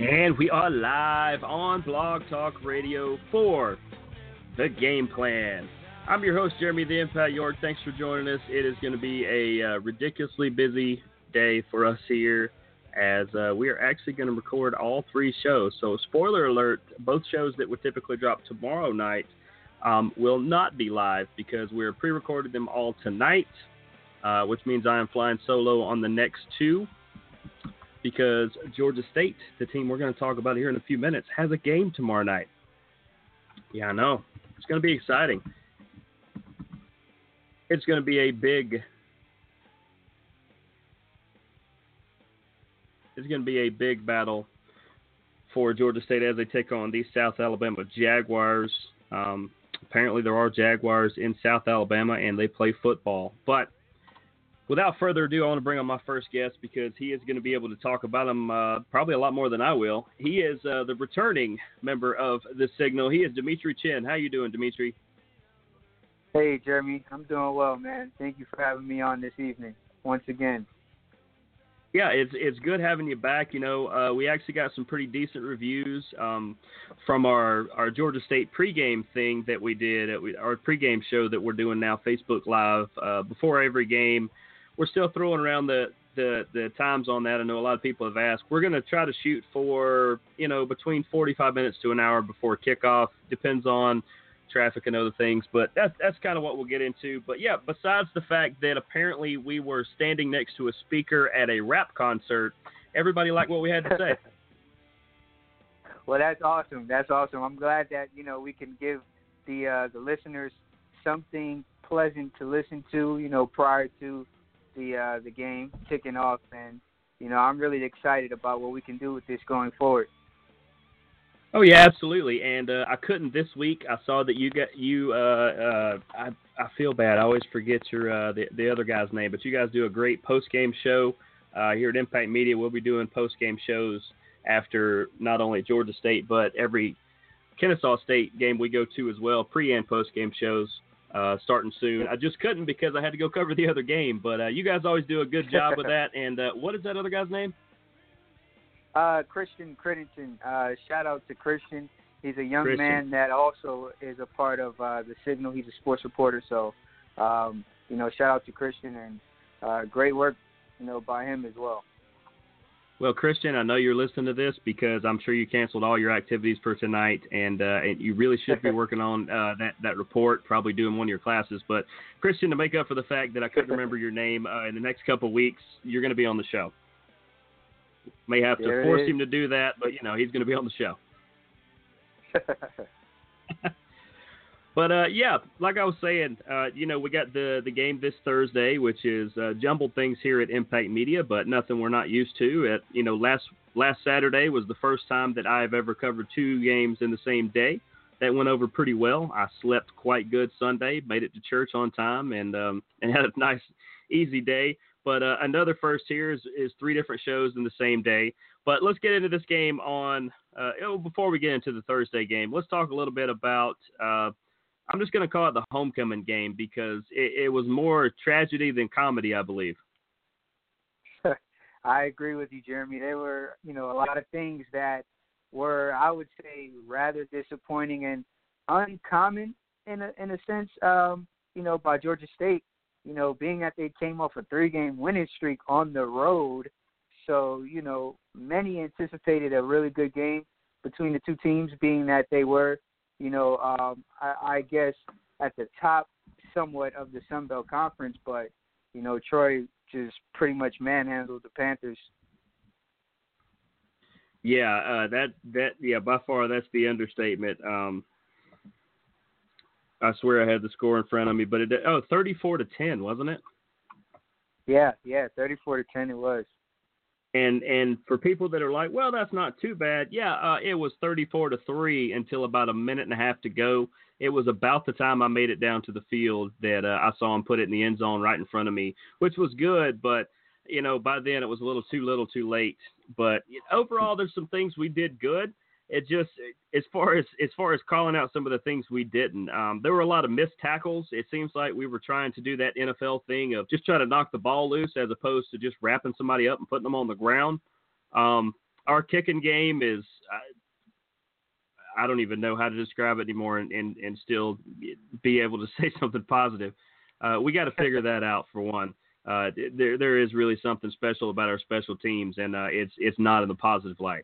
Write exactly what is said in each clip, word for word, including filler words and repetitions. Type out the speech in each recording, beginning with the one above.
And we are live on Blog Talk Radio for The Game Plan. I'm your host, Jeremy the Impact York. Thanks for joining us. It is going to be a uh, ridiculously busy day for us here as uh, we are actually going to record all three shows. So spoiler alert, both shows that would typically drop tomorrow night um, will not be live because we're pre-recorded them all tonight, uh, which means I am flying solo on the next two. Because Georgia State, the team we're going to talk about here in a few minutes, has a game tomorrow night. Yeah, I know. It's going to be exciting. It's going to be a big it's going to be a big battle for Georgia State as they take on the South Alabama Jaguars. Um, apparently there are Jaguars in South Alabama and they play football. But without further ado, I want to bring on my first guest because he is going to be able to talk about him uh, probably a lot more than I will. He is uh, the returning member of the Signal. He is Dimitri Chen. How you doing, Dimitri? Hey, Jeremy. I'm doing well, man. Thank you for having me on this evening once again. Yeah, it's it's good having you back. You know, uh, we actually got some pretty decent reviews um, from our, our Georgia State pregame thing that we did, at we, our pregame show that we're doing now, Facebook Live, uh, before every game. We're still throwing around the, the, the times on that. I know a lot of people have asked. We're going to try to shoot for, you know, between forty-five minutes to an hour before kickoff. Depends on traffic and other things, but that's, that's kind of what we'll get into. But, yeah, besides the fact that apparently we were standing next to a speaker at a rap concert, everybody liked what we had to say. Well, that's awesome. That's awesome. I'm glad that, you know, we can give the uh, the listeners something pleasant to listen to, you know, prior to the uh, the game kicking off, and you know I'm really excited about what we can do with this going forward. Oh yeah, absolutely. And uh, I couldn't this week. I saw that you got you. Uh, uh, I I feel bad. I always forget your uh, the the other guy's name, but you guys do a great post game show uh, here at Impact Media. We'll be doing post game shows after not only Georgia State but every Kennesaw State game we go to as well. Pre and post game shows. Uh, starting soon. I just couldn't because I had to go cover the other game. But uh, you guys always do a good job with that. And uh, what is that other guy's name? Uh, Christian Crittington. Uh, shout out to Christian. He's a young Christian. man that also is a part of uh, the Signal. He's a sports reporter. So, um, you know, shout out to Christian and uh, great work, you know, by him as well. Well, Christian, I know you're listening to this because I'm sure you canceled all your activities for tonight, and, uh, and you really should be working on uh, that, that report, probably doing one of your classes. But, Christian, to make up for the fact that I couldn't remember your name, uh, in the next couple of weeks, you're going to be on the show. May have to There force him to do that, but, you know, he's going to be on the show. But, uh, yeah, like I was saying, uh, you know, we got the, the game this Thursday, which is uh, jumbled things here at Impact Media, but nothing we're not used to. At, you know, last last Saturday was the first time that I've ever covered two games in the same day. That went over pretty well. I slept quite good Sunday, made it to church on time, and um, and had a nice, easy day. But uh, another first here is, is three different shows in the same day. But let's get into this game on uh, – oh, before we get into the Thursday game, let's talk a little bit about uh, – I'm just going to call it the homecoming game because it, it was more tragedy than comedy, I believe. I agree with you, Jeremy. There were, you know, a lot of things that were, I would say, rather disappointing and uncommon in a, in a sense, um, you know, by Georgia State, you know, being that they came off a three-game winning streak on the road. So, you know, many anticipated a really good game between the two teams, being that they were, you know, um, I, I guess at the top somewhat of the Sun Belt Conference, but, you know, Troy just pretty much manhandled the Panthers. Yeah, uh, that, that, yeah, by far that's the understatement. Um, I swear I had the score in front of me, but it, oh, thirty-four to ten, wasn't it? Yeah, yeah, thirty-four to ten it was. And and for people that are like, well, that's not too bad. Yeah, uh, it was thirty-four to three until about a minute and a half to go. It was about the time I made it down to the field that uh, I saw him put it in the end zone right in front of me, which was good. But, you know, by then it was a little too little too late. But overall, there's some things we did good. It just, as far as as far as calling out some of the things we didn't, um, there were a lot of missed tackles. It seems like we were trying to do that N F L thing of just trying to knock the ball loose as opposed to just wrapping somebody up and putting them on the ground. Um, our kicking game is, I, I don't even know how to describe it anymore and, and, and still be able to say something positive. Uh, we got to figure that out for one. Uh, there, there is really something special about our special teams, and uh, it's it's not in the positive light.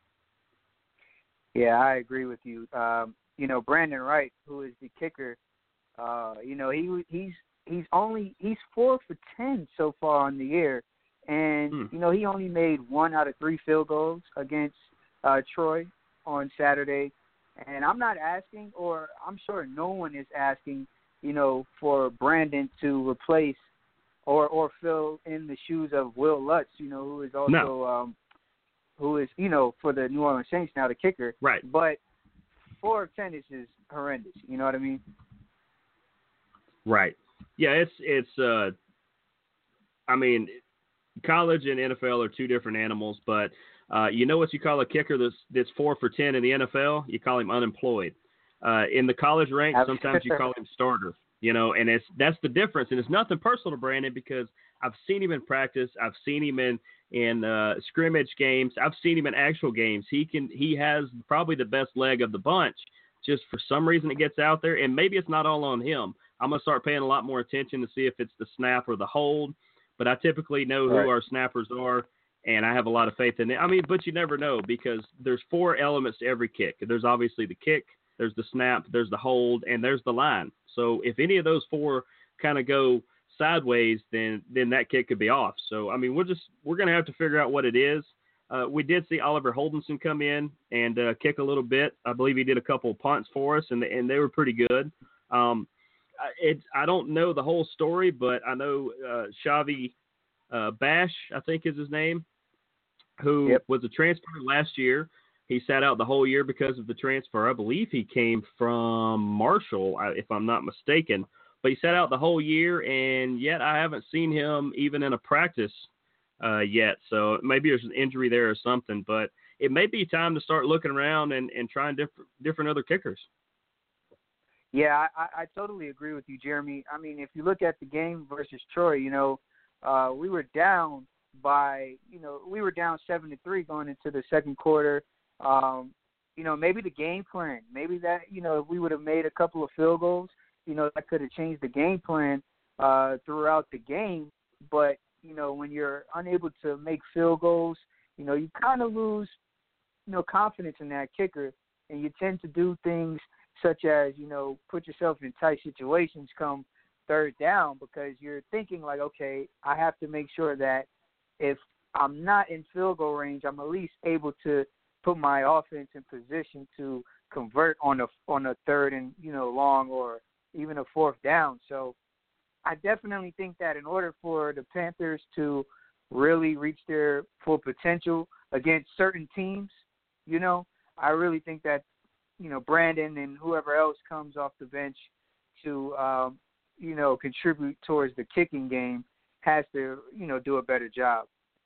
Yeah, I agree with you. Um, you know, Brandon Wright, who is the kicker, uh, you know, he he's he's only he's four for ten so far on the year, and hmm. you know he only made one out of three field goals against uh, Troy on Saturday. And I'm not asking, or I'm sure no one is asking, you know, for Brandon to replace or or fill in the shoes of Will Lutz, you know, who is also no. um, who is, you know, for the New Orleans Saints now, the kicker. Right. But four of ten is just horrendous. You know what I mean? Right. Yeah, it's it's. Uh, I mean, college and N F L are two different animals, but uh, you know what you call a kicker that's that's four for ten in the N F L? You call him unemployed. Uh, in the college ranks, sometimes you call him starter. You know, and it's that's the difference, and it's nothing personal to Brandon because I've seen him in practice, I've seen him in in uh, scrimmage games, I've seen him in actual games. He can he has probably the best leg of the bunch. Just for some reason it gets out there, and maybe it's not all on him. I'm gonna start paying a lot more attention to see if it's the snap or the hold. But I typically know who right. our snappers are, and I have a lot of faith in it. I mean, but you never know because there's four elements to every kick. There's obviously the kick, there's the snap, there's the hold, and there's the line. So if any of those four kind of go sideways, then then that kick could be off. So I mean, we're just we're gonna have to figure out what it is. Uh, we did see Oliver Holdenson come in and uh, kick a little bit. I believe he did a couple of punts for us, and and they were pretty good. Um, it I don't know the whole story, but I know uh, Shavi uh, Bash, I think is his name, who yep. was a transfer last year. He sat out the whole year because of the transfer. I believe he came from Marshall, if I'm not mistaken. But he sat out the whole year, and yet I haven't seen him even in a practice uh, yet. So maybe there's an injury there or something. But it may be time to start looking around and, and trying different different other kickers. Yeah, I, I totally agree with you, Jeremy. I mean, if you look at the game versus Troy, you know, uh, we were down by, you know, we were down seven to three going into the second quarter. Um, you know, maybe the game plan, maybe that, you know, if we would have made a couple of field goals, you know, that could have changed the game plan uh, throughout the game. But, you know, when you're unable to make field goals, you know, you kind of lose, you know, confidence in that kicker, and you tend to do things such as, you know, put yourself in tight situations come third down because you're thinking like, okay, I have to make sure that if I'm not in field goal range, I'm at least able to put my offense in position to convert on a on a third and, you know, long or even a fourth down. So I definitely think that in order for the Panthers to really reach their full potential against certain teams, you know, I really think that, you know, Brandon and whoever else comes off the bench to, um, you know, contribute towards the kicking game has to, you know, do a better job.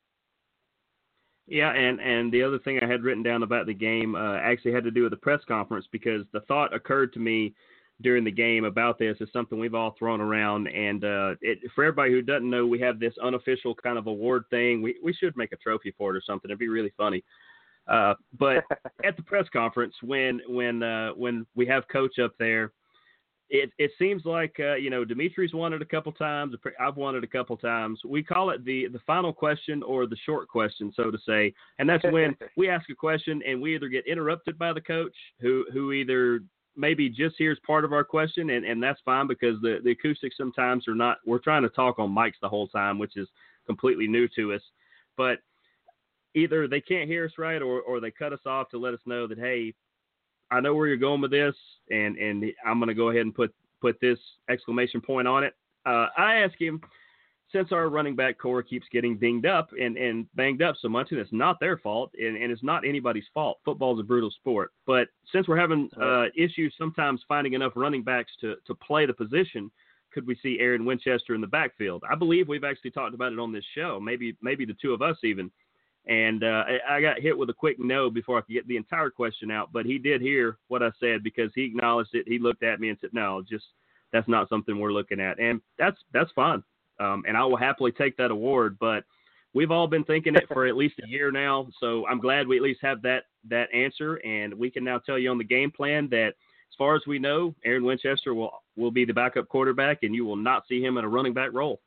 Yeah, and, and the other thing I had written down about the game uh, actually had to do with the press conference because the thought occurred to me during the game about this is something we've all thrown around. And uh, it, for everybody who doesn't know, we have this unofficial kind of award thing. We we should make a trophy for it or something. It'd be really funny. Uh, but at the press conference, when when uh, when we have Coach up there, it it seems like uh, you know Dimitri's won it a couple times. I've won it a couple times. We call it the the final question or the short question, so to say, and that's when we ask a question and we either get interrupted by the coach, who who either maybe just hears part of our question, and, and that's fine because the the acoustics sometimes are not. We're trying to talk on mics the whole time, which is completely new to us, but either they can't hear us right or, or they cut us off to let us know that, hey, I know where you're going with this, and, and I'm going to go ahead and put, put this exclamation point on it. Uh, I ask him, since our running back core keeps getting dinged up and, and banged up so much, and it's not their fault, and, and it's not anybody's fault. Football is a brutal sport. But since we're having uh, issues sometimes finding enough running backs to, to play the position, could we see Aaron Winchester in the backfield? I believe we've actually talked about it on this show, maybe maybe the two of us even. And uh, I got hit with a quick no before I could get the entire question out, but he did hear what I said because he acknowledged it. He looked at me and said, no, just that's not something we're looking at. And that's that's fine. Um, and I will happily take that award. But we've all been thinking it for at least a year now. So I'm glad we at least have that that answer, and we can now tell you on the game plan that as far as we know, Aaron Winchester will will be the backup quarterback, and you will not see him in a running back role.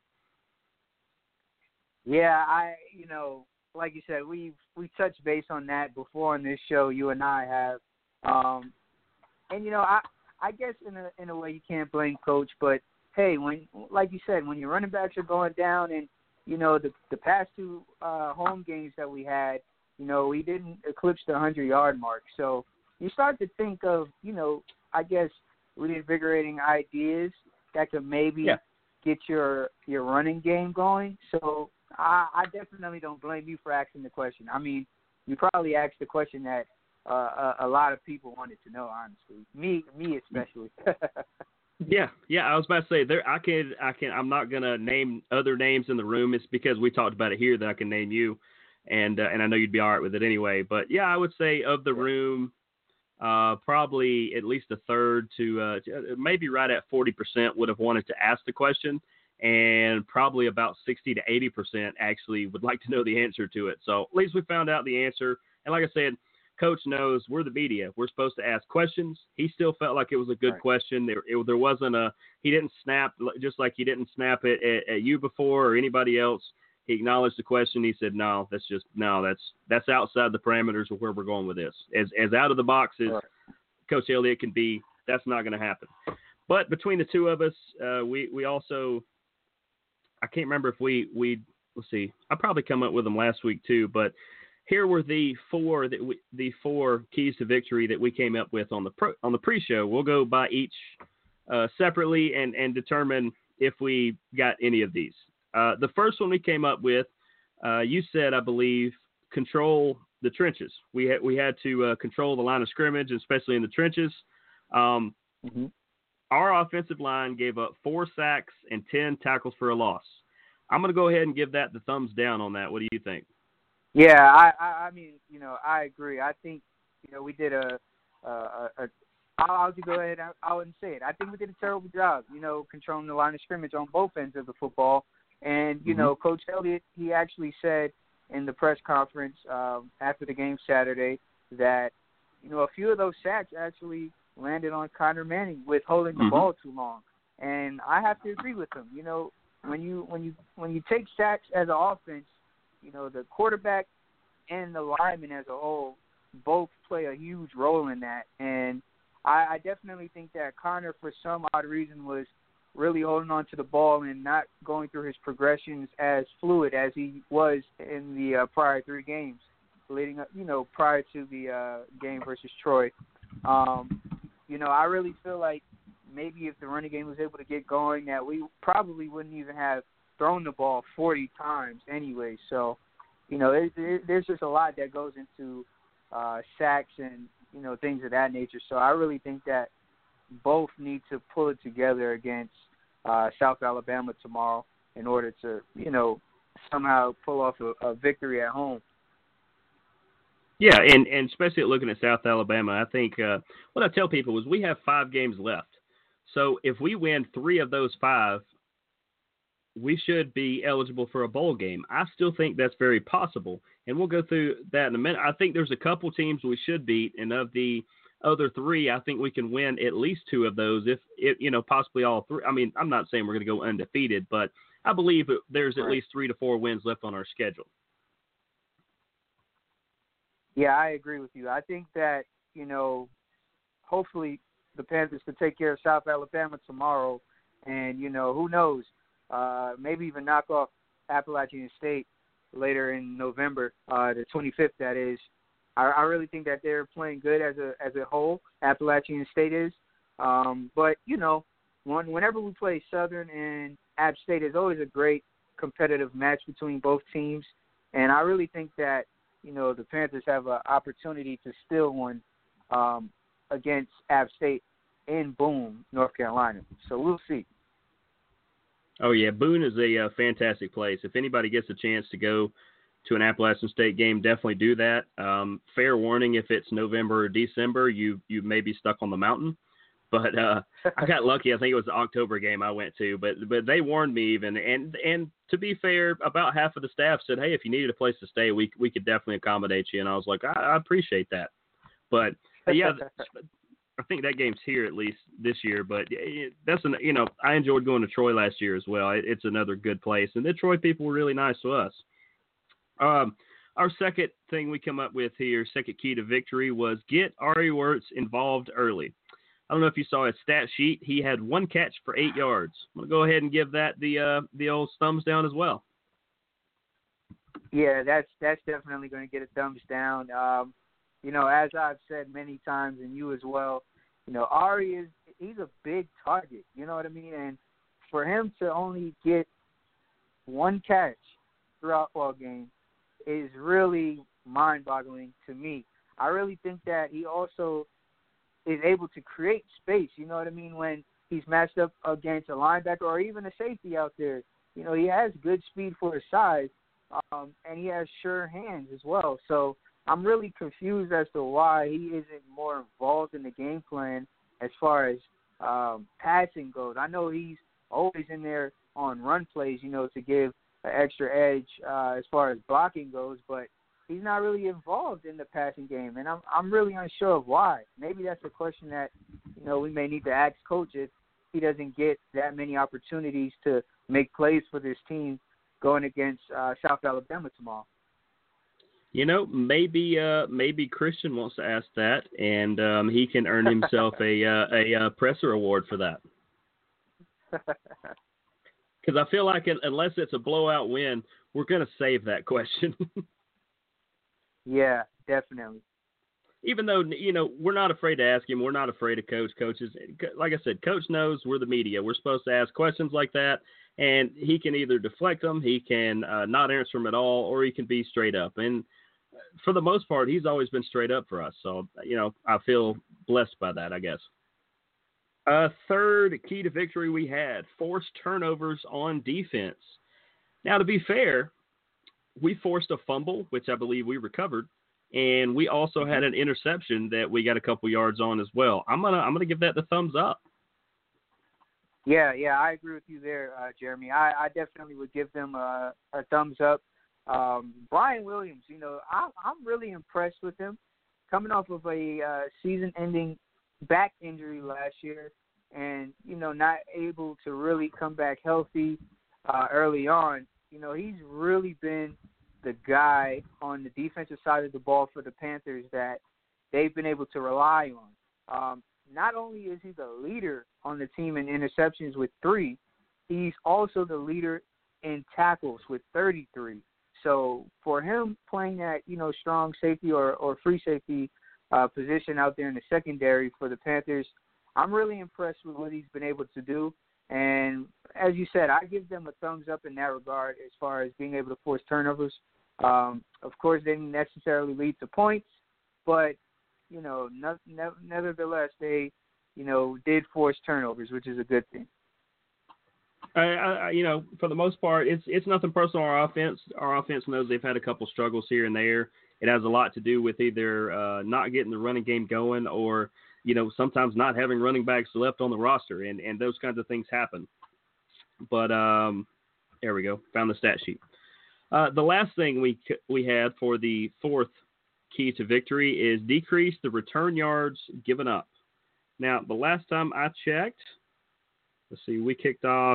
Yeah, I you know, like you said, we've we touched base on that before on this show. You and I have, um, and you know, I I guess in a in a way you can't blame Coach, but hey, when like you said, when your running backs are going down, and you know the the past two uh, home games that we had, you know, we didn't eclipse the hundred yard mark, so you start to think of, you know, I guess reinvigorating ideas that could maybe yeah. get your your running game going. So I, I definitely don't blame you for asking the question. I mean, you probably asked the question that uh, a, a lot of people wanted to know, honestly. Me, me especially. yeah, yeah. I was about to say there. I can, I can. I'm not gonna name other names in the room. It's because we talked about it here that I can name you, and uh, and I know you'd be all right with it anyway. But yeah, I would say of the room, uh, probably at least a third to uh, maybe right at forty percent would have wanted to ask the question. And probably about sixty to eighty percent actually would like to know the answer to it. So at least we found out the answer. And like I said, Coach knows we're the media. We're supposed to ask questions. He still felt like it was a good right. question. There, it, there wasn't a, he didn't snap, just like he didn't snap it at, at you before or anybody else. He acknowledged the question. He said, no, that's just, no, that's, that's outside the parameters of where we're going with this. As, as out of the box as right. Coach Elliott can be, that's not going to happen. But between the two of us, uh, we, we also, I can't remember if we, we let's see, I probably come up with them last week too, but here were the four that we, the four keys to victory that we came up with on the pro, on the pre-show. We'll go by each uh, separately and, and determine if we got any of these. Uh, the first one we came up with, uh, you said, I believe, control the trenches. We had, we had to uh, control the line of scrimmage, especially in the trenches. Um, mm-hmm. Our offensive line gave up four sacks and ten tackles for a loss. I'm going to go ahead and give that the thumbs down on that. What do you think? Yeah, I, I, I mean, you know, I agree. I think, you know, we did a, a, a I'll, I'll just go ahead and I wouldn't say it. I think we did a terrible job, you know, controlling the line of scrimmage on both ends of the football. And, you mm-hmm. know, Coach Elliott, he actually said in the press conference um, after the game Saturday that, you know, a few of those sacks actually landed on Connor Manning with holding the mm-hmm. ball too long. And I have to agree with him. You know, when you when you when you take sacks as an offense, you know, the quarterback and the lineman as a whole both play a huge role in that. And I, I definitely think that Connor, for some odd reason, was really holding on to the ball and not going through his progressions as fluid as he was in the uh, prior three games, leading up, you know, prior to the uh, game versus Troy. Um, you know, I really feel like maybe if the running game was able to get going, that we probably wouldn't even have thrown the ball forty times anyway. So, you know, it, it, there's just a lot that goes into uh, sacks and, you know, things of that nature. So I really think that both need to pull it together against uh, South Alabama tomorrow in order to, you know, somehow pull off a, a victory at home. Yeah, and, and especially looking at South Alabama, I think uh, what I tell people is we have five games left. So if we win three of those five, we should be eligible for a bowl game. I still think that's very possible, and we'll go through that in a minute. I think there's a couple teams we should beat, and of the other three, I think we can win at least two of those, if, if you know, possibly all three. I mean, I'm not saying we're going to go undefeated, but I believe there's at right. least three to four wins left on our schedule. Yeah, I agree with you. I think that, you know, hopefully the Panthers can take care of South Alabama tomorrow, and, you know, who knows, uh, maybe even knock off Appalachian State later in November, uh, the twenty-fifth, that is. I, I really think that they're playing good as a as a whole, Appalachian State is. Um, but, you know, when, whenever we play Southern and App State, it's always a great competitive match between both teams, and I really think that, you know, the Panthers have an opportunity to steal one um, against App State in Boone, North Carolina. So we'll see. Oh, yeah, Boone is a uh, fantastic place. If anybody gets a chance to go to an Appalachian State game, definitely do that. Um, fair warning, if it's November or December, you, you may be stuck on the mountain. But uh, I got lucky. I think it was the October game I went to, but but they warned me even. And and to be fair, about half of the staff said, "Hey, if you needed a place to stay, we we could definitely accommodate you." And I was like, I, I appreciate that. But, but yeah, I think that game's here at least this year. But that's an you know I enjoyed going to Troy last year as well. It, it's another good place, and the Troy people were really nice to us. Um, our second thing we come up with here, second key to victory, was get Ari Werts involved early. I don't know if you saw his stat sheet. He had one catch for eight yards. I'm going to go ahead and give that the uh, the old thumbs down as well. Yeah, that's that's definitely going to get a thumbs down. Um, you know, as I've said many times, and you as well, you know, Ari is he's a big target. You know what I mean? And for him to only get one catch throughout all game is really mind-boggling to me. I really think that he also is able to create space, you know what I mean, when he's matched up against a linebacker or even a safety out there. You know, he has good speed for his size, um, and he has sure hands as well. So I'm really confused as to why he isn't more involved in the game plan as far as um, passing goes. I know he's always in there on run plays, you know, to give an extra edge uh, as far as blocking goes, but he's not really involved in the passing game, and I'm I'm really unsure of why. Maybe that's a question that, you know, we may need to ask Coach if he doesn't get that many opportunities to make plays for this team going against uh, South Alabama tomorrow. You know, maybe uh, maybe Christian wants to ask that, and um, he can earn himself a uh, a uh, presser award for that. Because I feel like it, unless it's a blowout win, we're going to save that question. Yeah, definitely. Even though, you know, we're not afraid to ask him. We're not afraid of Coach. Coaches, like I said, Coach knows we're the media. We're supposed to ask questions like that, and he can either deflect them, he can uh, not answer them at all, or he can be straight up. And for the most part, he's always been straight up for us. So, you know, I feel blessed by that, I guess. Uh, third key to victory we had, forced turnovers on defense. Now, to be fair, we forced a fumble, which I believe we recovered, and we also had an interception that we got a couple yards on as well. I'm gonna I'm gonna give that the thumbs up. Yeah, yeah, I agree with you there, uh, Jeremy. I, I definitely would give them a, a thumbs up. Um, Brian Williams, you know, I, I'm really impressed with him coming off of a uh, season-ending back injury last year, and you know, not able to really come back healthy uh, early on. You know, he's really been the guy on the defensive side of the ball for the Panthers that they've been able to rely on. Um, not only is he the leader on the team in interceptions with three, he's also the leader in tackles with thirty-three. So for him playing that, you know, strong safety or, or free safety uh, position out there in the secondary for the Panthers, I'm really impressed with what he's been able to do. And as you said, I give them a thumbs up in that regard as far as being able to force turnovers. Um, of course, they didn't necessarily lead to points, but, you know, no, no, nevertheless, they, you know, did force turnovers, which is a good thing. I, I, you know, for the most part, it's it's nothing personal on our offense. Our offense knows they've had a couple struggles here and there. It has a lot to do with either uh, not getting the running game going or, you know, sometimes not having running backs left on the roster, and, and those kinds of things happen. But um, there we go. Found the stat sheet. Uh, the last thing we we had for the fourth key to victory is decrease the return yards given up. Now, the last time I checked, let's see, we kicked off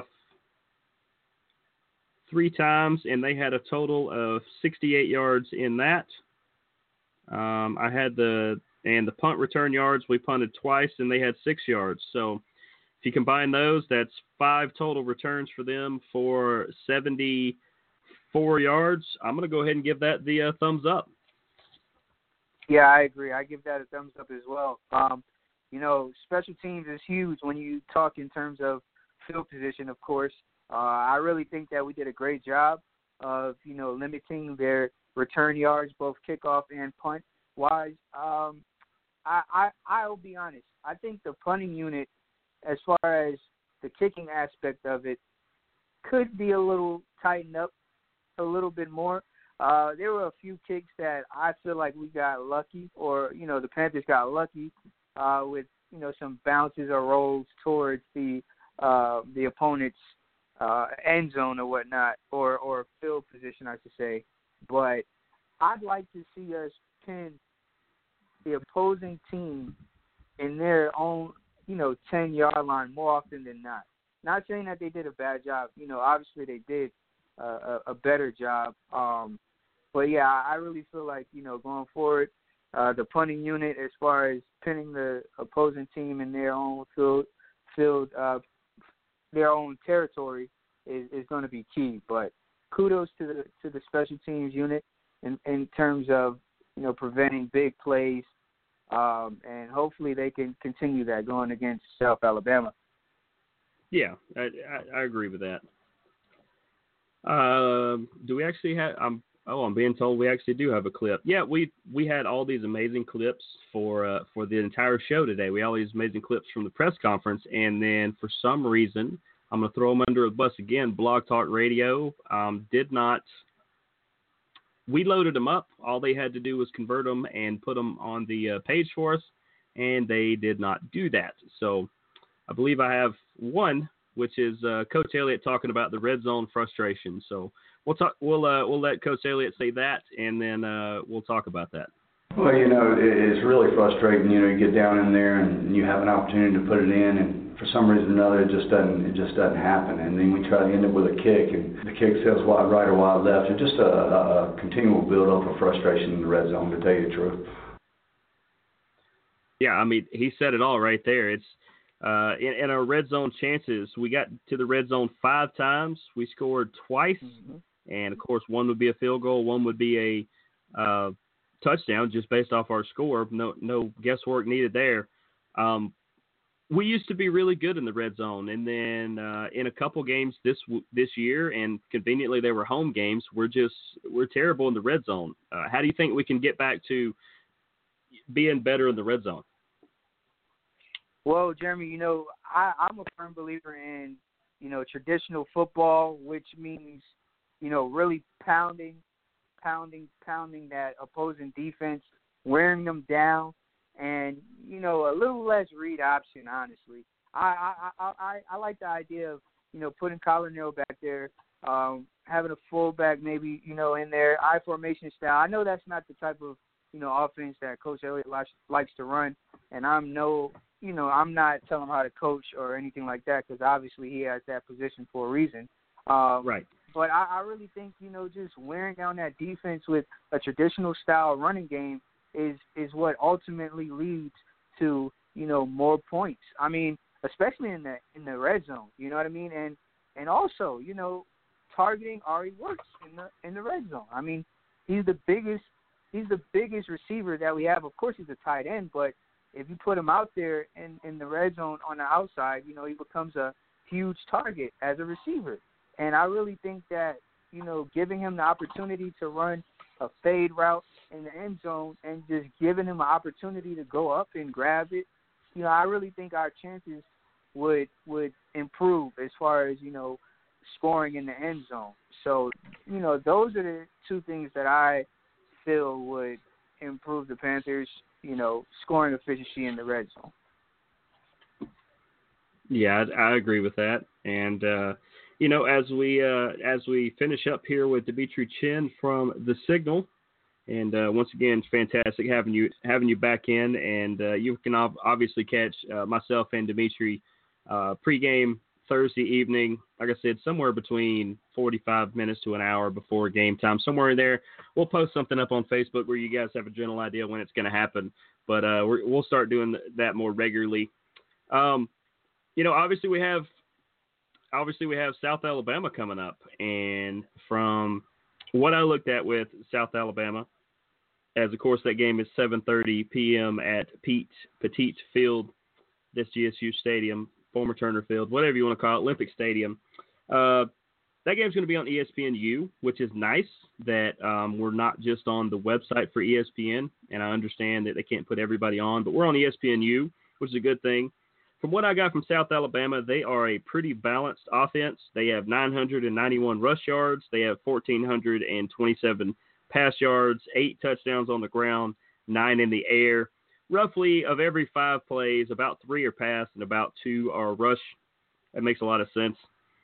three times, and they had a total of sixty-eight yards in that. Um, I had the and the punt return yards, we punted twice, and they had six yards. So if you combine those, that's five total returns for them for seventy-four yards. I'm going to go ahead and give that the uh, thumbs up. Yeah, I agree. I give that a thumbs up as well. Um, you know, special teams is huge when you talk in terms of field position, of course. Uh, I really think that we did a great job of, you know, limiting their return yards, both kickoff and punt-wise. Um, I, I, I'll be honest. I think the punting unit, as far as the kicking aspect of it, could be a little tightened up a little bit more. Uh, there were a few kicks that I feel like we got lucky, or, you know, the Panthers got lucky uh, with you know, some bounces or rolls towards the uh, the opponent's uh, end zone or whatnot, or, or field position, I should say. But I'd like to see us pin the opposing team in their own, you know, ten-yard line more often than not. Not saying that they did a bad job. You know, obviously they did uh, a, a better job. Um, but, yeah, I really feel like, you know, going forward, uh, the punting unit as far as pinning the opposing team in their own field, field uh, their own territory is, is going to be key. But kudos to the to the special teams unit in, in terms of, you know, preventing big plays. Um, and hopefully they can continue that going against South Alabama. Yeah, I, I, I agree with that. Um, do we actually have? I'm oh, I'm being told we actually do have a clip. Yeah, we we had all these amazing clips for uh, for the entire show today. We had all these amazing clips from the press conference, and then for some reason, I'm going to throw them under the bus again. Blog Talk Radio um, did not. We loaded them up. All they had to do was convert them and put them on the uh, page for us, and they did not do that. So I believe I have one, which is uh, Coach Elliott talking about the red zone frustration. So we'll talk. We'll uh, we'll let Coach Elliott say that, and then uh, we'll talk about that. Well, you know, it, it's really frustrating. You know, you get down in there and you have an opportunity to put it in, and for some reason or another, it just doesn't. It just doesn't happen. And then we try to end up with a kick, and the kick sails wide right or wide left. It's just a, a, a continual build-up of frustration in the red zone, to tell you the truth. Yeah, I mean, he said it all right there. It's uh, in, in our red zone chances, we got to the red zone five times. We scored twice, mm-hmm. and of course, one would be a field goal, one would be a uh, touchdown, just based off our score. No, no guesswork needed there. Um, we used to be really good in the red zone, and then uh, in a couple games this this year, and conveniently they were home games, we're just we're terrible in the red zone. Uh, how do you think we can get back to being better in the red zone? Well, Jeremy, you know, I, I'm a firm believer in, you know, traditional football, which means, you know, really pounding, pounding, pounding that opposing defense, wearing them down, and, you know, a little less read option, honestly. I I, I, I, I like the idea of, you know, putting Colin Nero back there, um, having a fullback maybe, you know, in there, I formation style. I know that's not the type of, you know, offense that Coach Elliott likes, likes to run, and I'm no, you know, I'm not telling him how to coach or anything like that, because obviously he has that position for a reason. Um, right. But I, I really think, you know, just wearing down that defense with a traditional style running game is is what ultimately leads to, you know, more points. I mean, especially in the in the red zone, you know what I mean? And and also, you know, targeting Ari works in the in the red zone. I mean, he's the biggest he's the biggest receiver that we have. Of course, he's a tight end, but if you put him out there in, in the red zone on the outside, you know, he becomes a huge target as a receiver. And I really think that, you know, giving him the opportunity to run a fade route in the end zone and just giving him an opportunity to go up and grab it, you know, I really think our chances would would improve as far as, you know, scoring in the end zone. So, you know, those are the two things that I feel would improve the Panthers, you know, scoring efficiency in the red zone. Yeah, I, I agree with that. And, uh, you know, as we uh, as we finish up here with Dimitri Chen from The Signal, and uh, once again, it's fantastic having you having you back in. And uh, you can ob- obviously catch uh, myself and Dimitri uh, pregame Thursday evening. Like I said, somewhere between forty-five minutes to an hour before game time, somewhere in there. We'll post something up on Facebook where you guys have a general idea when it's going to happen. But uh, we're, we'll start doing that more regularly. Um, you know, obviously we have. Obviously, we have South Alabama coming up, and from what I looked at with South Alabama, as of course that game is seven thirty p.m. at Pete Petit Field, this G S U Stadium, former Turner Field, whatever you want to call it, Olympic Stadium. Uh, that game's going to be on E S P N U, which is nice that um, we're not just on the website for E S P N, and I understand that they can't put everybody on, but we're on E S P N U, which is a good thing. From what I got from South Alabama, they are a pretty balanced offense. They have nine hundred ninety-one rush yards. They have one thousand four hundred twenty-seven pass yards, eight touchdowns on the ground, nine in the air. roughly of every five plays, about three are pass and about two are rush. That makes a lot of sense.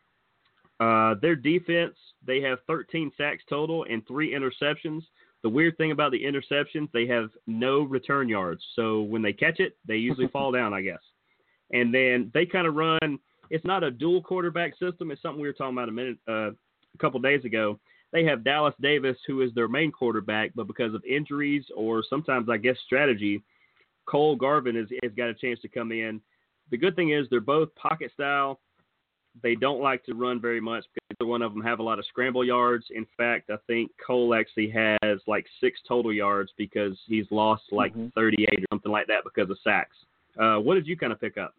Uh, their defense, they have thirteen sacks total and three interceptions. The weird thing about the interceptions, they have no return yards. So when they catch it, they usually fall down, I guess. And then they kind of run, it's not a dual quarterback system. It's something we were talking about a minute, uh, a couple days ago. They have Dallas Davis, who is their main quarterback, but because of injuries or sometimes, I guess, strategy, Cole Garvin has, has got a chance to come in. The good thing is they're both pocket style. They don't like to run very much because either one of them have a lot of scramble yards. In fact, I think Cole actually has like six total yards because he's lost like mm-hmm. thirty-eight or something like that because of sacks. Uh, what did you kind of pick up?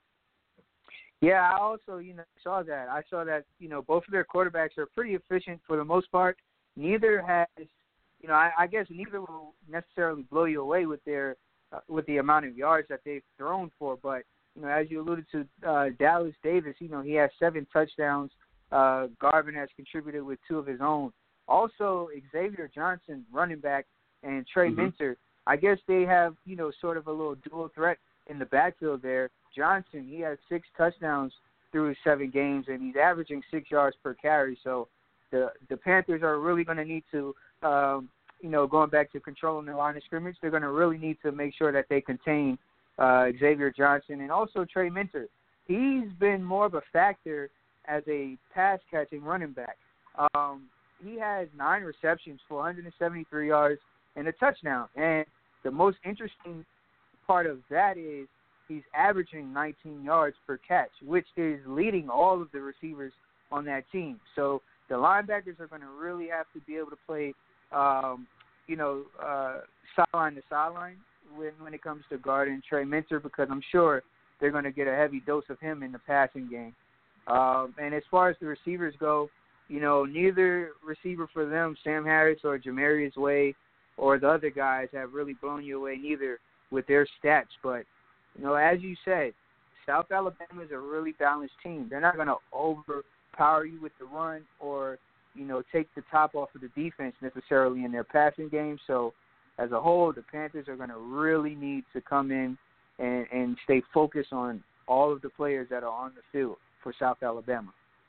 Yeah, I also, you know, saw that. I saw that, you know, both of their quarterbacks are pretty efficient for the most part. Neither has, you know, I, I guess neither will necessarily blow you away with their, uh, with the amount of yards that they've thrown for, but you know, as you alluded to, uh, Dallas Davis, you know, he has seven touchdowns. Uh, Garvin has contributed with two of his own. Also, Xavier Johnson, running back, and Trey mm-hmm. Minter, I guess they have, you know, sort of a little dual threat in the backfield there. Johnson, he has six touchdowns through his seven games, and he's averaging six yards per carry. So the the Panthers are really going to need to, um, you know, going back to controlling the line of scrimmage, they're going to really need to make sure that they contain Uh, Xavier Johnson, and also Trey Minter. He's been more of a factor as a pass-catching running back. Um, he has nine receptions for one hundred seventy-three yards and a touchdown. And the most interesting part of that is he's averaging nineteen yards per catch, which is leading all of the receivers on that team. So the linebackers are going to really have to be able to play, um, you know, uh, sideline to sideline when when it comes to guarding Trey Minter, because I'm sure they're going to get a heavy dose of him in the passing game. Um, and as far as the receivers go, you know, neither receiver for them, Sam Harris or Jamarius Way or the other guys, have really blown you away neither with their stats. But, you know, as you said, South Alabama is a really balanced team. They're not going to overpower you with the run or, you know, take the top off of the defense necessarily in their passing game. So, as a whole, the Panthers are going to really need to come in and, and stay focused on all of the players that are on the field for South Alabama.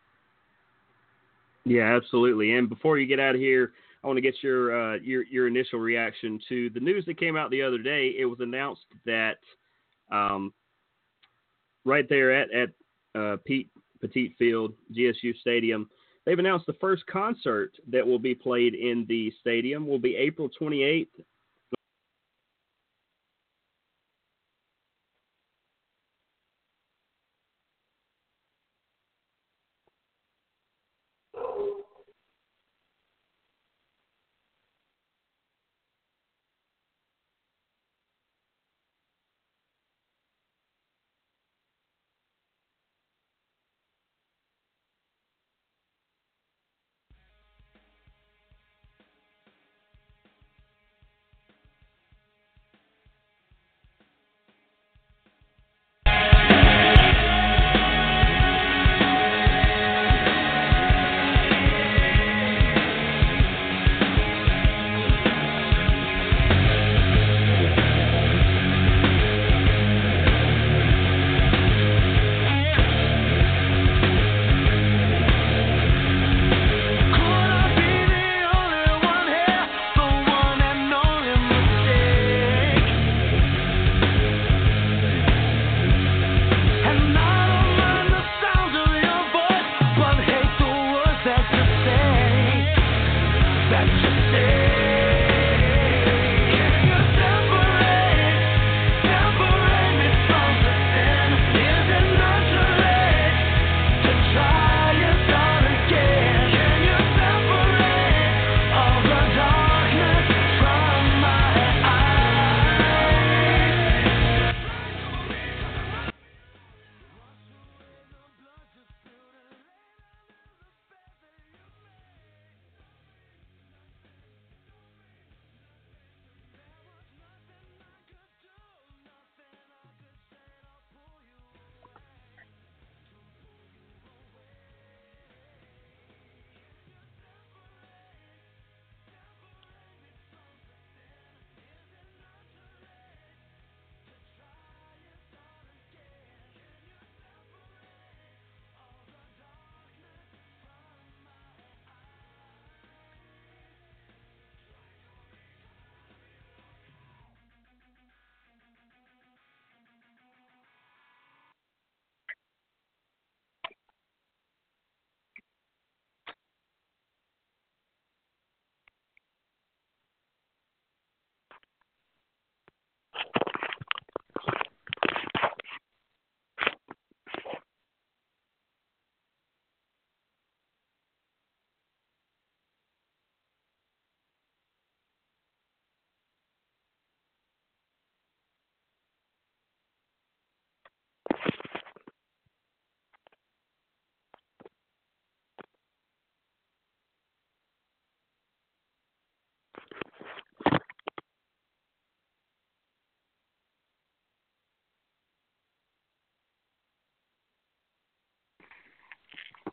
Yeah, absolutely. And before you get out of here, I want to get your uh, your your initial reaction to the news that came out the other day. It was announced that um, right there at at uh, Pete Petite Field, G S U Stadium, they've announced the first concert that will be played in the stadium will be April twenty-eighth.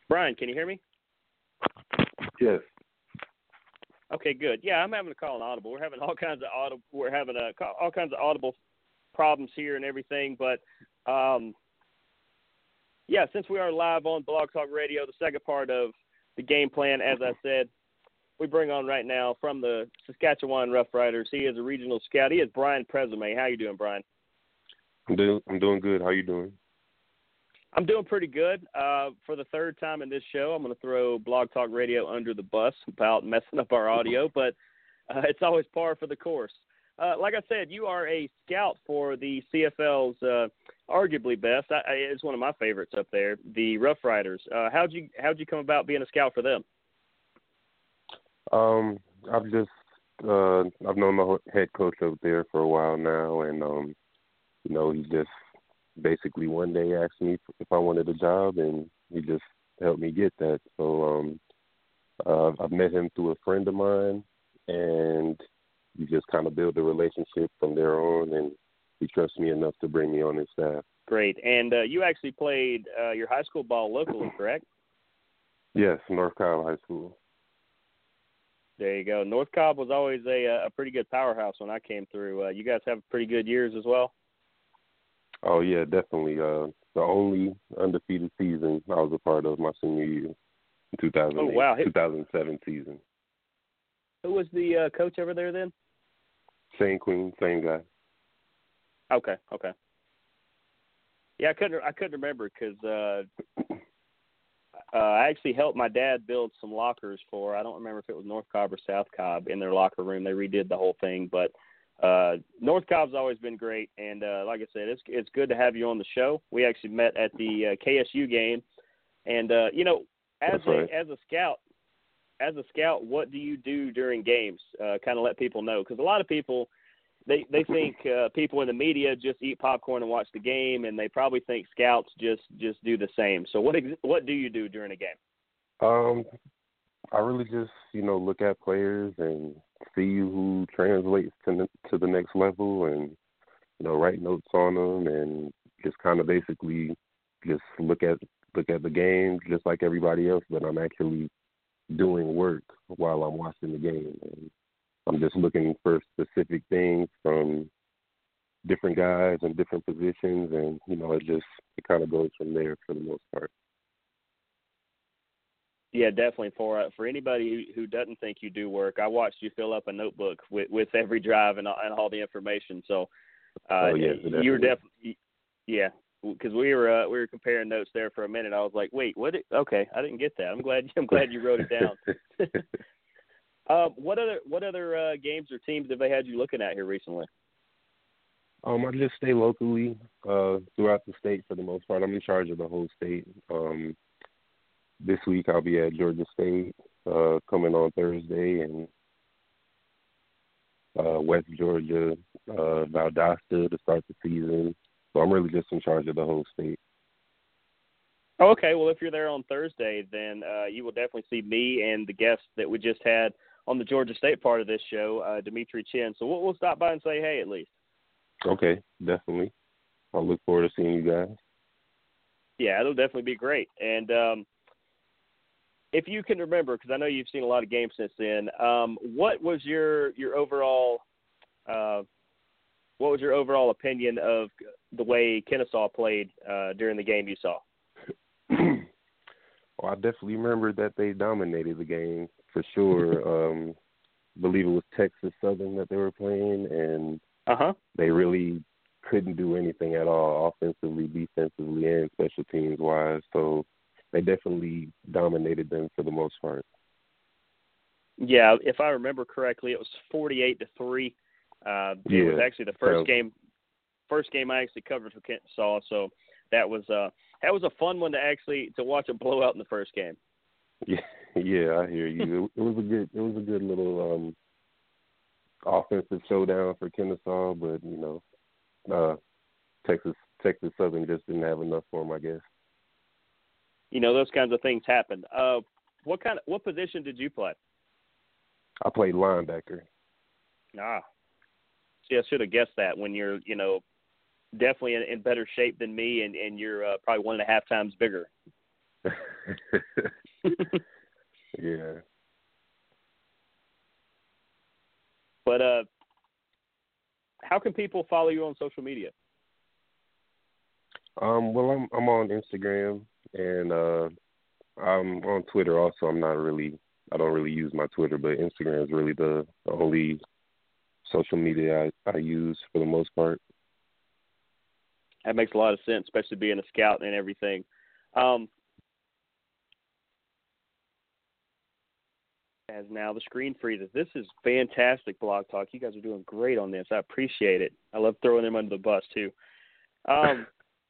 Brian, can you hear me? Yes. Okay, good. Yeah, I'm having a call on Audible. We're having all kinds of audible. We're having a, all kinds of Audible problems here and everything. But um, yeah, since we are live on Blog Talk Radio, the second part of the game plan, as I said, we bring on right now from the Saskatchewan Roughriders. He is a regional scout. He is Brian Presume. How you doing, Brian? I'm doing. I'm doing good. How you doing? I'm doing pretty good. Uh, for the third time in this show, I'm going to throw Blog Talk Radio under the bus about messing up our audio, but uh, it's always par for the course. Uh, like I said, you are a scout for the C F L's uh, arguably best. I, I, it's one of my favorites up there, the Roughriders. Uh, how'd you how'd you come about being a scout for them? Um, I've just uh, I've known the head coach up there for a while now, and um, you know, he just basically one day asked me if I wanted a job, and he just helped me get that. So um, uh, I've met him through a friend of mine, and we just kind of build a relationship from there on, and he trusts me enough to bring me on his staff. Great. And uh, you actually played uh, your high school ball locally, correct? Yes, North Cobb High School. There you go. North Cobb was always a, a pretty good powerhouse when I came through. Uh, you guys have pretty good years as well? Oh, yeah, definitely. Uh, the only undefeated season I was a part of my senior year, two thousand eight, oh, wow. two thousand seven season. Who was the uh, coach over there then? Same Queen, same guy. Okay, okay. Yeah, I couldn't I couldn't remember because uh, uh, I actually helped my dad build some lockers for, I don't remember if it was North Cobb or South Cobb, in their locker room. They redid the whole thing, but uh, North Cobb's always been great, and uh, like I said, it's it's good to have you on the show. We actually met at the uh, K S U game, and uh, you know, as a right. as a scout, as a scout, what do you do during games? Uh, kind of let people know, because a lot of people they they think uh, people in the media just eat popcorn and watch the game, and they probably think scouts just just do the same. So what ex- what do you do during a game? Um, I really just, you know, look at players and see who translates to the, to the next level, and, you know, write notes on them, and just kind of basically just look at look at the game just like everybody else, but I'm actually doing work while I'm watching the game. And I'm just looking for specific things from different guys and different positions, and, you know, it just it kind of goes from there for the most part. Yeah, definitely. For uh, for anybody who, who doesn't think you do work, I watched you fill up a notebook with, with every drive and, and all the information. So uh, oh, yeah, you were definitely, yeah, because we were uh, we were comparing notes there for a minute. I was like, wait, what? Did, okay, I didn't get that. I'm glad I'm glad you wrote it down. uh, what other what other uh, games or teams have they had you looking at here recently? Um, I just stay locally uh, throughout the state for the most part. I'm in charge of the whole state. Um, This week I'll be at Georgia State uh, coming on Thursday, and uh, West Georgia, uh, Valdosta to start the season. So I'm really just in charge of the whole state. Oh, okay. Well, if you're there on Thursday, then uh, you will definitely see me and the guest that we just had on the Georgia State part of this show, uh, Dimitri Chin. So we'll, we'll stop by and say hey at least. Okay, definitely. I'll look forward to seeing you guys. Yeah, it'll definitely be great. And um, if you can remember, because I know you've seen a lot of games since then, um, what was your your overall uh, what was your overall opinion of the way Kennesaw played uh, during the game you saw? Well, I definitely remember that they dominated the game for sure. um, I believe it was Texas Southern that they were playing, and uh-huh. they really couldn't do anything at all, offensively, defensively, and special teams wise. So they definitely dominated them for the most part. Yeah, if I remember correctly, it was forty-eight to three. Uh, it yeah, was actually the first so, game, first game I actually covered for Kennesaw. So that was uh, that was a fun one to actually to watch a blowout in the first game. Yeah, yeah, I hear you. it, it was a good, it was a good little um, offensive showdown for Kennesaw, but you know, uh, Texas Texas Southern just didn't have enough for them, I guess. You know, those kinds of things happen. Uh, what kind of what position did you play? I played linebacker. Ah, see, I should have guessed that when you're, you know, definitely in, in better shape than me, and, and you're uh, probably one and a half times bigger. Yeah. But uh, how can people follow you on social media? Um, well, I'm I'm on Instagram and uh, I'm on Twitter also. I'm not really, I don't really use my Twitter, but Instagram is really the, the only social media I, I use for the most part. That makes a lot of sense, especially being a scout and everything. Um, as now the screen freezes. This is fantastic, Blog Talk. You guys are doing great on this. I appreciate it. I love throwing them under the bus too. Um,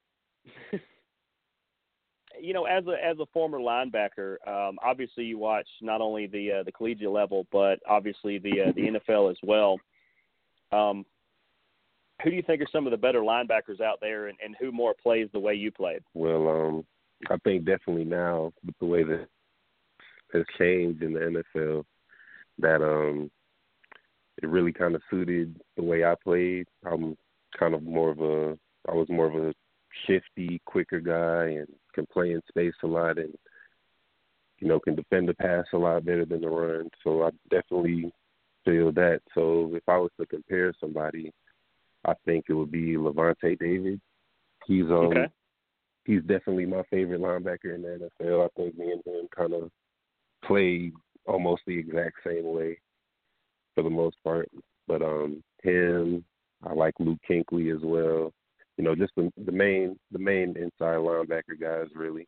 you know, as a as a former linebacker, um, obviously you watch not only the uh, the collegiate level, but obviously the uh, the N F L as well. Um, who do you think are some of the better linebackers out there, and, and who more plays the way you played? Well, um, I think definitely now with the way that has changed in the N F L, that um, it really kind of suited the way I played. I'm kind of more of a, I was more of a shifty, quicker guy, and can play in space a lot, and you know can defend the pass a lot better than the run. So I definitely feel that. So if I was to compare somebody, I think it would be Lavonte David. He's um Okay. he's definitely my favorite linebacker in the N F L. I think me and him kind of played almost the exact same way for the most part. But um him, I like Luke Kuechly as well. You know, just the, the main the main inside linebacker guys really.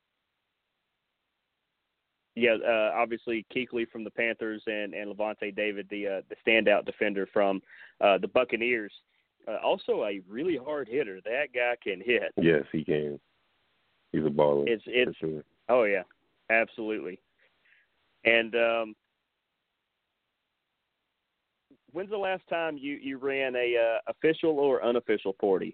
Yeah, uh, obviously Kuechly from the Panthers and, and Lavonte David, the uh, the standout defender from uh, the Buccaneers. Uh, also a really hard hitter. That guy can hit. Yes, he can. He's a baller. It's it's for sure. Oh yeah, absolutely. And um, when's the last time you, you ran a uh, official or unofficial forty?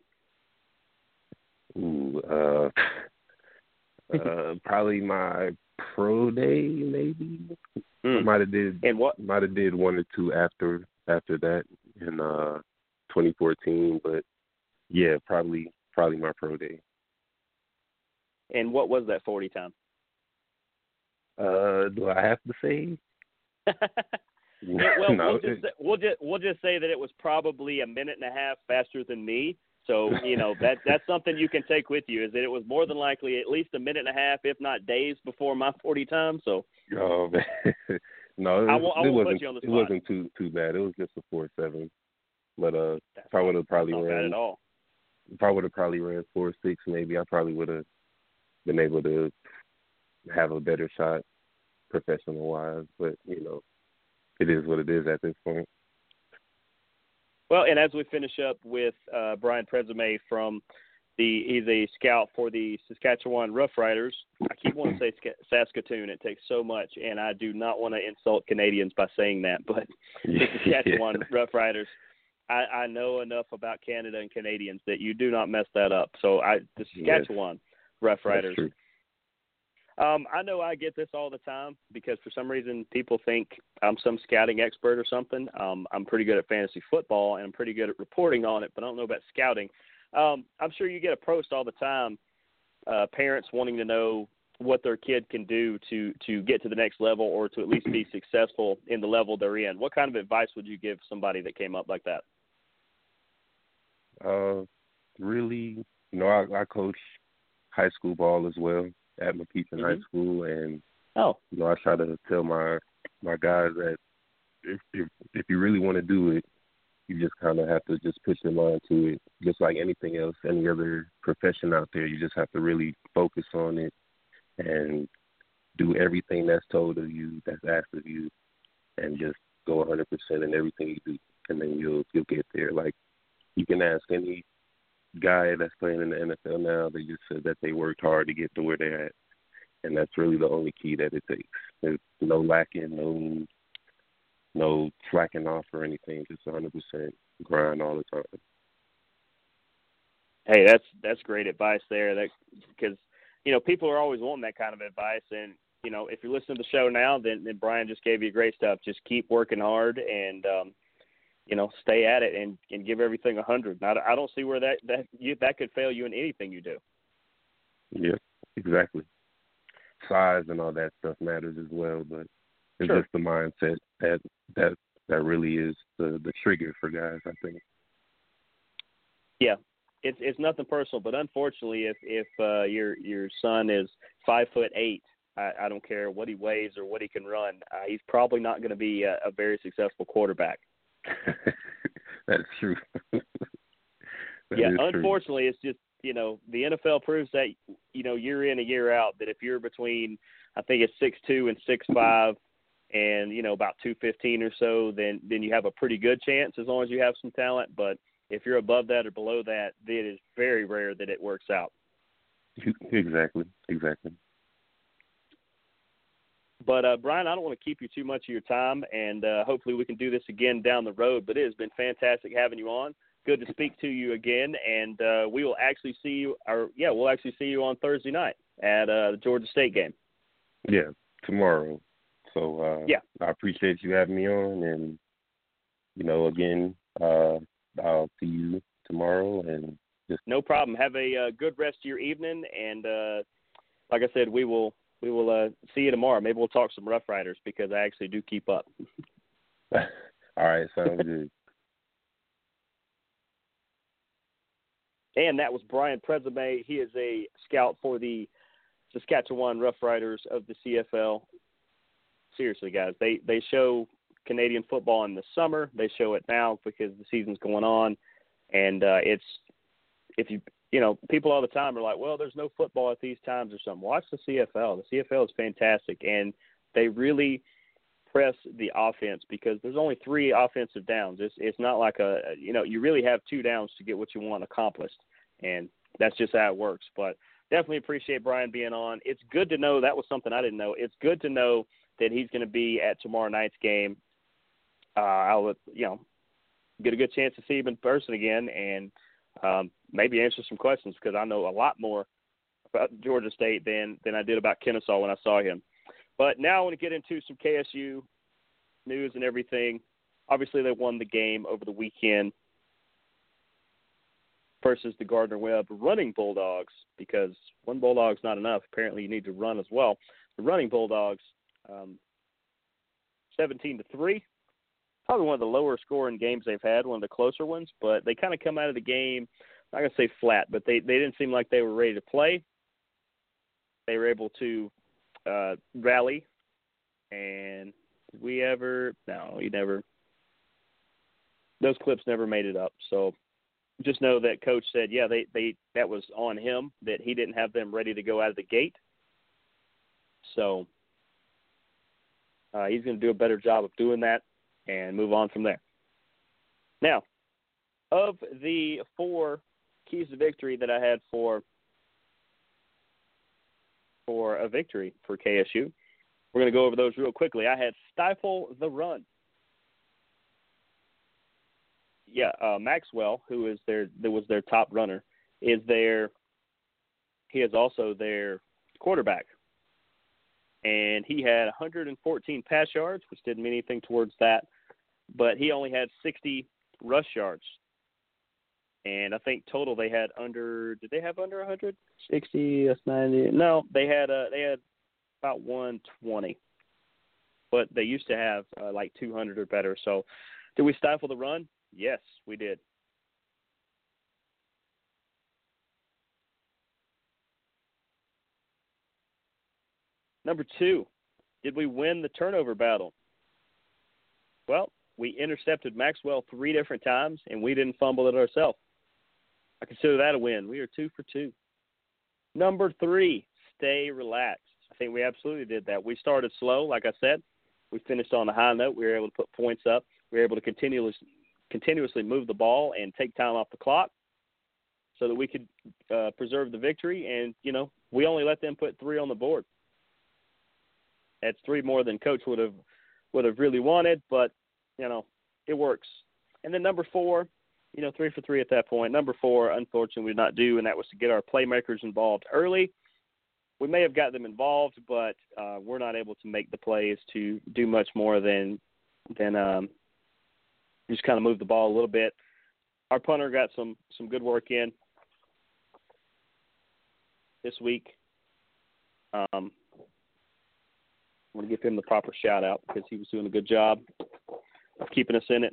Ooh, uh, uh, probably my pro day, maybe. Mm. I might have did And what? might have did one or two after after that in uh, twenty fourteen, but yeah, probably probably my pro day. And what was that forty time? Uh, do I have to say? well, no, we'll just we'll just we'll just say that it was probably a minute and a half faster than me. So you know that that's something you can take with you, is that it was more than likely at least a minute and a half, if not days, before my forty time. So oh man, no, it, I won't, I won't it wasn't put you on the it spot. wasn't too too bad. It was just a four seven. But uh, That's if I would have probably not ran bad at all. if I would have probably ran four six, maybe I probably would have been able to have a better shot professional wise. But you know, it is what it is at this point. Well, and as we finish up with uh, Brian Presume from the, he's a scout for the Saskatchewan Roughriders. I keep wanting to say Saskatoon. It takes so much, and I do not want to insult Canadians by saying that, but the Saskatchewan yeah. Roughriders, I, I know enough about Canada and Canadians that you do not mess that up. So I, the Saskatchewan yes, Roughriders. Um, I know I get this all the time because for some reason people think I'm some scouting expert or something. Um, I'm pretty good at fantasy football and I'm pretty good at reporting on it, but I don't know about scouting. Um, I'm sure you get approached all the time, uh, parents wanting to know what their kid can do to, to get to the next level or to at least be successful in the level they're in. What kind of advice would you give somebody that came up like that? Uh, really, you know, I, I coach high school ball as well at McKeithen mm-hmm. High School, and oh, you know, I try to tell my my guys that if if, if you really want to do it, you just kind of have to just put your mind to it. Just like anything else, any other profession out there, you just have to really focus on it and do everything that's told of you, that's asked of you, and just go one hundred percent in everything you do, and then you'll you'll get there. Like you can ask any guy that's playing in the N F L now, they just said that they worked hard to get to where they're at, and that's really the only key that it takes. There's no lacking, no no slacking off or anything. Just one hundred percent grind all the time. Hey, that's that's great advice there. That because you know people are always wanting that kind of advice, and you know if you're listening to the show now, then, then Brian just gave you great stuff. Just keep working hard and. Um, you know, stay at it and, and give everything a hundred. I, I don't see where that, that, you, that could fail you in anything you do. Yeah, exactly. size and all that stuff matters as well, but it's Sure. just the mindset that that that really is the the trigger for guys, I think. Yeah, it's it's nothing personal, but unfortunately, if if uh, your your son is five foot eight, I, I don't care what he weighs or what he can run, uh, he's probably not going to be a, a very successful quarterback. That's true. that yeah, is unfortunately, true. it's just, you know, the N F L proves that, you know, year in and year out, that if you're between, I think it's six two and six five, and, you know, about two fifteen or so, then then you have a pretty good chance as long as you have some talent. But if you're above that or below that, it is very rare that it works out. Exactly, exactly. But, uh, Brian, I don't want to keep you too much of your time, and uh, hopefully we can do this again down the road. But it has been fantastic having you on. Good to speak to you again, and uh, we will actually see you, or yeah, we'll actually see you on Thursday night at uh, the Georgia State game. Yeah, tomorrow. So uh, yeah, I appreciate you having me on, and you know, again, uh, I'll see you tomorrow, and just no problem. Have a uh, good rest of your evening, and uh, like I said, we will we will uh, see you tomorrow. Maybe we'll talk some Rough Riders because I actually do keep up. All right, sounds good. And that was Brian Presume. He is a scout for the Saskatchewan Rough Riders of the C F L. Seriously, guys, they, they show Canadian football in the summer. They show it now because the season's going on. And uh, it's, if you, you know, people all the time are like, well, there's no football at these times or something. Watch the C F L. The C F L is fantastic. And they really press the offense because there's only three offensive downs. It's it's not like a, you know, you really have two downs to get what you want accomplished. And that's just how it works. But definitely appreciate Brian being on. It's good to know. That was something I didn't know. It's good to know that he's going to be at tomorrow night's game. Uh, I'll, you know, get a good chance to see him in person again and um, maybe answer some questions because I know a lot more about Georgia State than, than I did about Kennesaw when I saw him. But now I want to get into some K S U news and everything. Obviously, they won the game over the weekend versus the Gardner-Webb running Bulldogs because one Bulldog's not enough. Apparently, you need to run as well. The running Bulldogs, um, seventeen to three, probably one of the lower scoring games they've had, one of the closer ones, but they kind of come out of the game, I'm not going to say flat, but they, they didn't seem like they were ready to play. They were able to uh, rally, and did we ever – no, we never – those clips never made it up. So just know that Coach said, yeah, they, they that was on him, that he didn't have them ready to go out of the gate. So uh, he's going to do a better job of doing that and move on from there. Now, of the four keys to victory that I had for for a victory for K S U, we're going to go over those real quickly. I had stifle the run. Yeah, uh, Maxwell, who is their that was their top runner, is their he is also their quarterback. And he had one hundred fourteen pass yards, which didn't mean anything towards that, but he only had sixty rush yards. And I think total they had under, did they have under one hundred? sixty, that's ninety. No, they had uh, they had about one twenty. But they used to have uh, like two hundred or better. So did we stifle the run? Yes, we did. Number two, did we win the turnover battle? Well, we intercepted Maxwell three different times, and we didn't fumble it ourselves. I consider that a win. We are two for two. Number three, stay relaxed. I think we absolutely did that. We started slow, like I said. We finished on a high note. We were able to put points up. We were able to continuously, continuously move the ball and take time off the clock so that we could uh, preserve the victory. And, you know, we only let them put three on the board. That's three more than Coach would have would have really wanted, but, you know, it works. And then number four, you know, three for three at that point. Number four, unfortunately, we did not do, and that was to get our playmakers involved early. We may have got them involved, but uh, we're not able to make the plays to do much more than than um, just kind of move the ball a little bit. Our punter got some some good work in this week. Um, I want to give him the proper shout out because he was doing a good job of keeping us in it.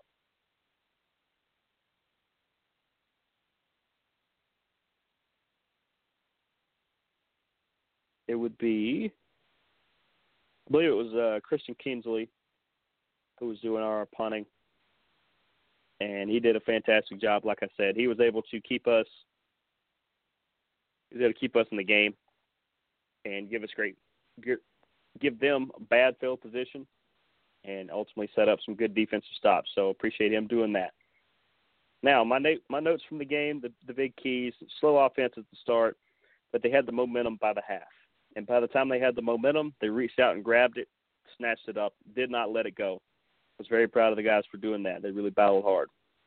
It would be, I believe it was uh, Christian Kinsley who was doing our punting. And he did a fantastic job, like I said. He was able to keep us, he was able to keep us in the game and give us great, give them a bad field position and ultimately set up some good defensive stops. So appreciate him doing that. Now, my na- my notes from the game, the, the big keys, slow offense at the start, but they had the momentum by the half. And by the time they had the momentum, they reached out and grabbed it, snatched it up, did not let it go. I was very proud of the guys for doing that. They really battled hard.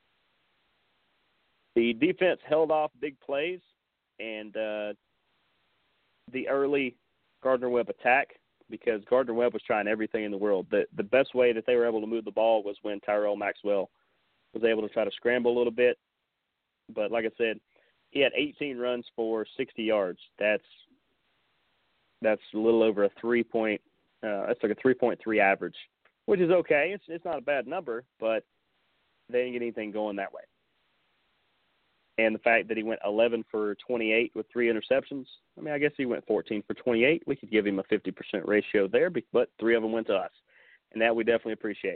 The defense held off big plays and uh, the early Gardner-Webb attack because Gardner-Webb was trying everything in the world. The, the best way that they were able to move the ball was when Tyrell Maxwell was able to try to scramble a little bit. But like I said, he had eighteen runs for sixty yards. That's That's a little over a three point. Uh, that's like a three point three average, which is okay. It's it's not a bad number, but they didn't get anything going that way. And the fact that he went eleven for twenty-eight with three interceptions. I mean, I guess he went fourteen for twenty-eight. We could give him a fifty percent ratio there, but three of them went to us, and that we definitely appreciate.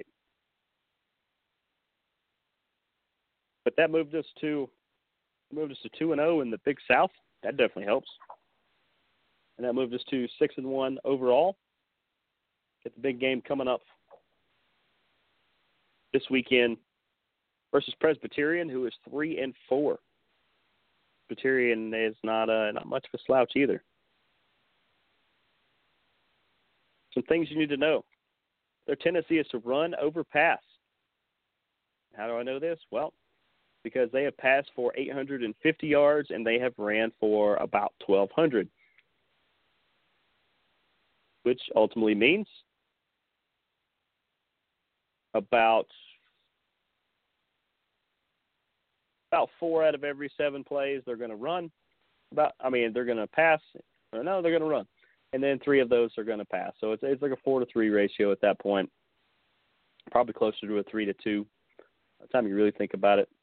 But that moved us to moved us to two and zero in the Big South. That definitely helps. And that moved us to six and one overall. Get the big game coming up this weekend versus Presbyterian, who is three and four. Presbyterian is not uh, not much of a slouch either. Some things you need to know. Their tendency is to run over pass. How do I know this? Well, because they have passed for eight hundred fifty yards and they have ran for about twelve hundred. Which ultimately means about about four out of every seven plays they're going to run. About, I mean, they're going to pass. Or no, they're going to run, and then three of those are going to pass. So it's it's like a four to three ratio at that point. Probably closer to a three to two. By the time you really think about it.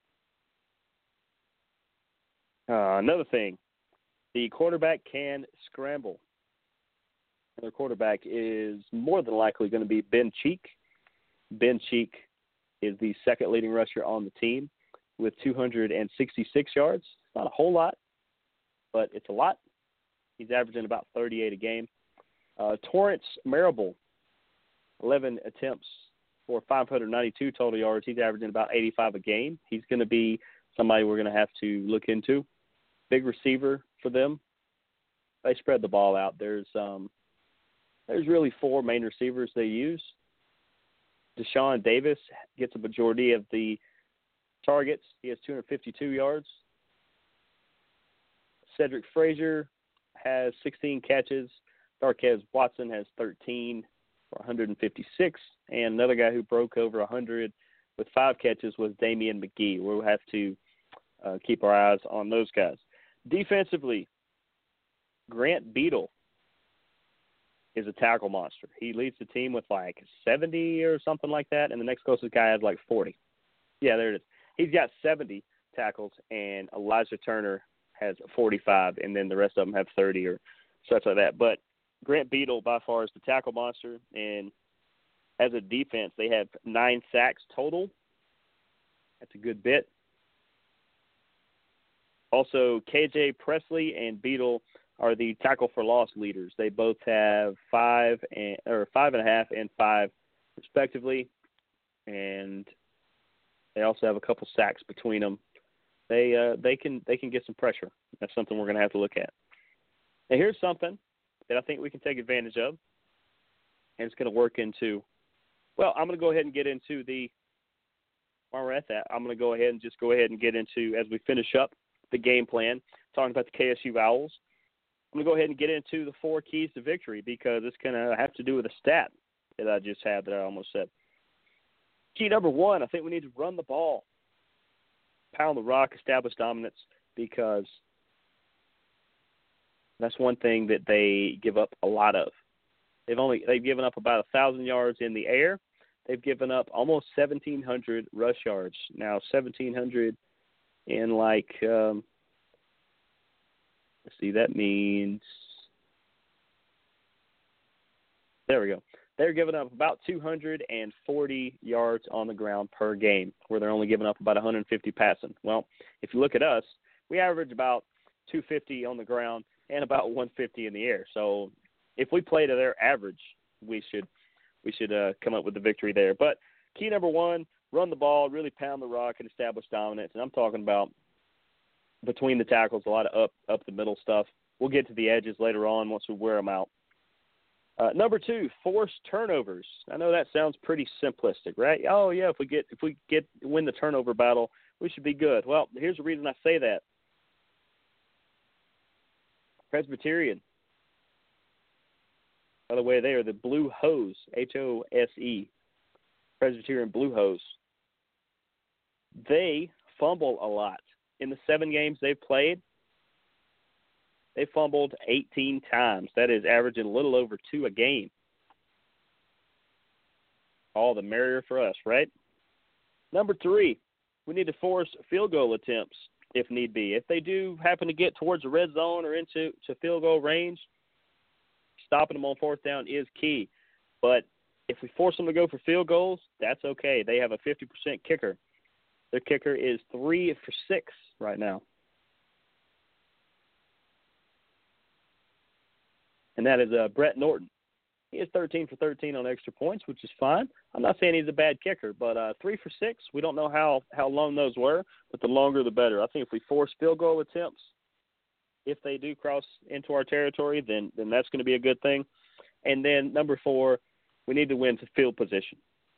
Uh, another thing, the quarterback can scramble. Their quarterback is more than likely going to be Ben Cheek. Ben Cheek is the second leading rusher on the team with two hundred sixty-six yards. Not a whole lot, but it's a lot. He's averaging about thirty-eight a game. Uh, Torrance Marable, eleven attempts for five hundred ninety-two total yards. He's averaging about eighty-five a game. He's going to be somebody we're going to have to look into. Big receiver for them. They spread the ball out. There's um, There's really four main receivers they use. Deshaun Davis gets a majority of the targets. He has two hundred fifty-two yards. Cedric Frazier has sixteen catches. Darquez Watson has thirteen for one hundred fifty-six. And another guy who broke over one hundred with five catches was Damian McGee. We'll have to uh, keep our eyes on those guys. Defensively, Grant Beadle is a tackle monster. He leads the team with like seventy or something like that, and the next closest guy has like forty. Yeah, there it is. He's got seventy tackles, and Elijah Turner has forty-five, and then the rest of them have thirty or such like that. But Grant Beadle by far is the tackle monster, and as a defense, they have nine sacks total. That's a good bit. Also, K J Presley and Beadle are the tackle for loss leaders. They both have five and or five and a half and five respectively, and they also have a couple sacks between them. They uh, they can they can get some pressure. That's something we're going to have to look at. Now here's something that I think we can take advantage of, and it's going to work into. Well, I'm going to go ahead and get into the. While we're at that, I'm going to go ahead and just go ahead and get into as we finish up the game plan, talking about the K S U Owls. I'm going to go ahead and get into the four keys to victory because it's going to have to do with a stat that I just had that I almost said. Key number one, I think we need to run the ball, pound the rock, establish dominance, because that's one thing that they give up a lot of. They've only they've given up about a thousand yards in the air. They've given up almost seventeen hundred rush yards. Now seventeen hundred in like um, let's see, that means there we go. They're giving up about two hundred forty yards on the ground per game, where they're only giving up about one hundred fifty passing. Well, if you look at us, we average about two hundred fifty on the ground and about one hundred fifty in the air. So if we play to their average, we should we should uh, come up with the victory there. But key number one, run the ball, really pound the rock and establish dominance. And I'm talking about between the tackles, a lot of up up the middle stuff. We'll get to the edges later on once we wear them out. Uh, number two, force turnovers. I know that sounds pretty simplistic, right? Oh yeah, if we get if we get win the turnover battle, we should be good. Well, here's the reason I say that. Presbyterian. By the way, they are the Blue Hose, H O S E. Presbyterian Blue Hose. They fumble a lot. In the seven games they've played, they fumbled eighteen times. That is averaging a little over two a game. All the merrier for us, right? Number three, we need to force field goal attempts if need be. If they do happen to get towards the red zone or into to field goal range, stopping them on fourth down is key. But if we force them to go for field goals, that's okay. They have a fifty percent kicker. Their kicker is three for six right now. And that is uh, Brett Norton. He is thirteen for thirteen on extra points, which is fine. I'm not saying he's a bad kicker, but uh, three for six, we don't know how, how long those were, but the longer the better. I think if we force field goal attempts, if they do cross into our territory, then, then that's going to be a good thing. And then number four, we need to win to field position.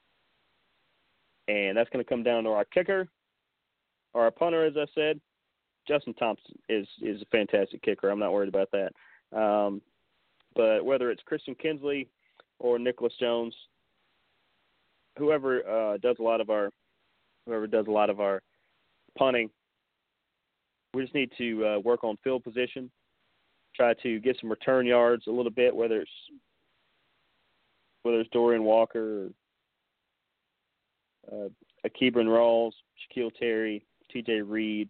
And that's going to come down to our kicker, or our punter, as I said. Justin Thompson is, is a fantastic kicker. I'm not worried about that. Um, But whether it's Christian Kinsley or Nicholas Jones, whoever uh, does a lot of our whoever does a lot of our punting, we just need to uh, work on field position, try to get some return yards a little bit, whether it's whether it's Dorian Walker, or, uh, Akebron Rawls, Shaquille Terry, T J Reed,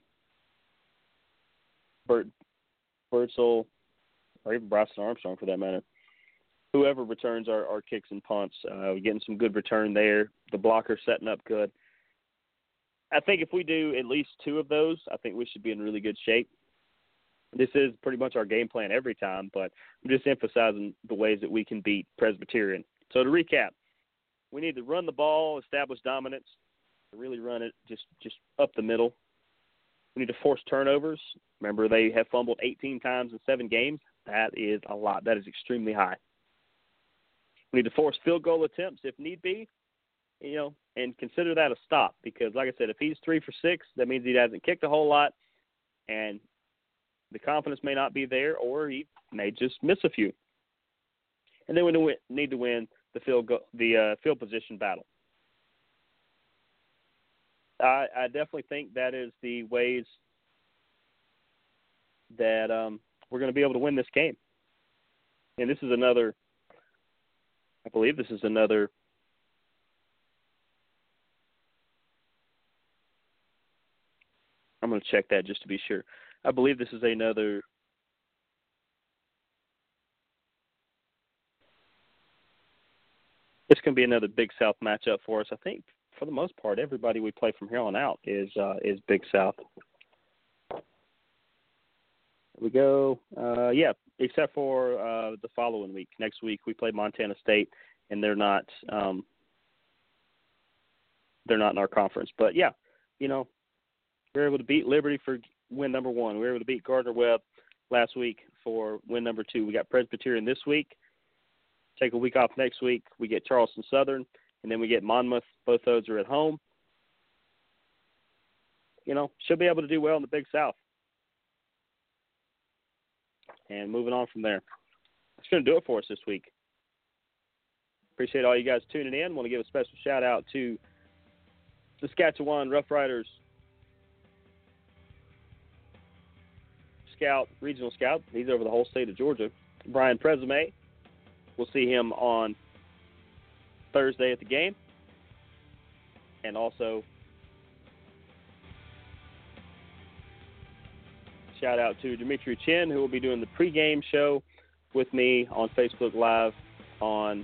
Bert Bertzel, or even Bryson Armstrong for that matter. Whoever returns our, our kicks and punts, uh, we're getting some good return there. The blocker's setting up good. I think if we do at least two of those, I think we should be in really good shape. This is pretty much our game plan every time, but I'm just emphasizing the ways that we can beat Presbyterian. So to recap, we need to run the ball, establish dominance, really run it just, just up the middle. We need to force turnovers. Remember, they have fumbled eighteen times in seven games. That is a lot. That is extremely high. We need to force field goal attempts if need be, you know, and consider that a stop because, like I said, if he's three for six, that means he hasn't kicked a whole lot, and the confidence may not be there, or he may just miss a few. And then we need to win the field go- the uh, field position battle. I, I definitely think that is the ways that um, we're going to be able to win this game. And this is another, I believe this is another, I'm going to check that just to be sure. I believe this is another, it's going to be another Big South matchup for us. I think for the most part, everybody we play from here on out is uh, is Big South. Here we go. Uh, yeah, except for uh, the following week. Next week we play Montana State, and they're not um, they're not in our conference. But yeah, you know, we were able to beat Liberty for win number one. We were able to beat Gardner-Webb last week for win number two. We got Presbyterian this week. Take a week off next week. We get Charleston Southern, and then we get Monmouth. Both those are at home. You know, should be able to do well in the Big South. And moving on from there. That's going to do it for us this week. Appreciate all you guys tuning in. Want to give a special shout out to Saskatchewan Roughriders Scout, Regional Scout. He's over the whole state of Georgia. Brian Presume. we'll see him on Thursday at the game. And also, shout out to Dimitri Chen, who will be doing the pregame show with me on Facebook Live on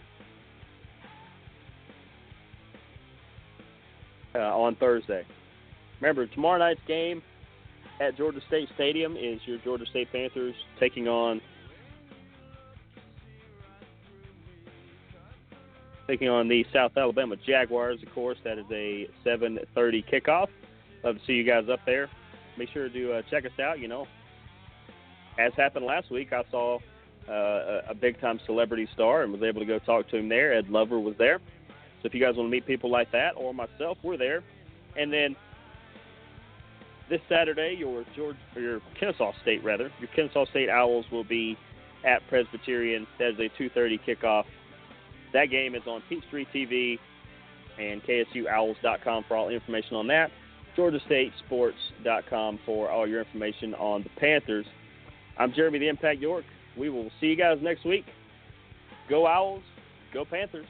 uh, on Thursday. Remember, tomorrow night's game at Georgia State Stadium is your Georgia State Panthers taking on taking on the South Alabama Jaguars. Of course, that is a seven thirty kickoff. Love to see you guys up there. Make sure to uh, check us out. You know, as happened last week, I saw uh, a, a big-time celebrity star and was able to go talk to him there. Ed Lover was there. So if you guys want to meet people like that or myself, we're there. And then this Saturday, your Georgia, or your Kennesaw State, rather, your Kennesaw State Owls will be at Presbyterian. That is a two thirty kickoff. That game is on Peachtree T V and K S U Owls dot com for all information on that. Georgia State Sports dot com for all your information on the Panthers. I'm Jeremy the Impact York. We will see you guys next week. Go Owls. Go Panthers.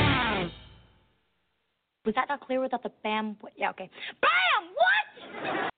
Was that not clear without the bam? Yeah, okay. Bam! What?